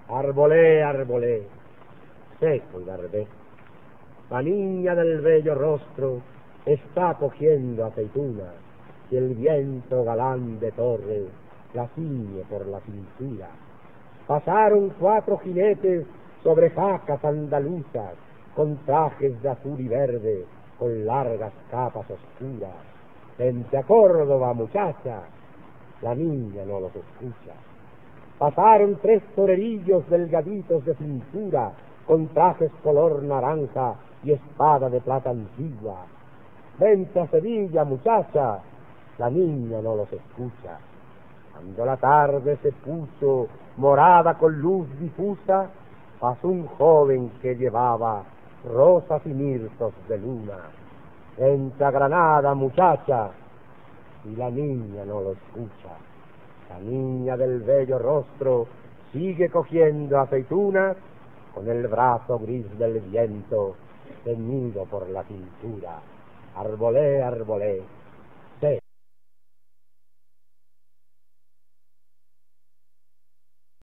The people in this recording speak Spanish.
Arbolé, arbolé, seco y barbé. La niña del bello rostro está cogiendo aceitunas, y el viento galán de torre la ciñe por la cintura. Pasaron 4 jinetes sobre jacas andaluzas, con trajes de azul y verde, con largas capas oscuras. Vente a Córdoba, muchacha, la niña no los escucha. Pasaron 3 torerillos delgaditos de cintura, con trajes color naranja y espada de plata antigua. Vente a Sevilla, muchacha, la niña no los escucha. Cuando la tarde se puso morada con luz difusa, pasó un joven que llevaba rosas y mirtos de luna. Vente a Granada, muchacha, y la niña no lo escucha. La niña del bello rostro sigue cogiendo aceitunas, con el brazo gris del viento teñido por la cintura. Arbolé, arbolé,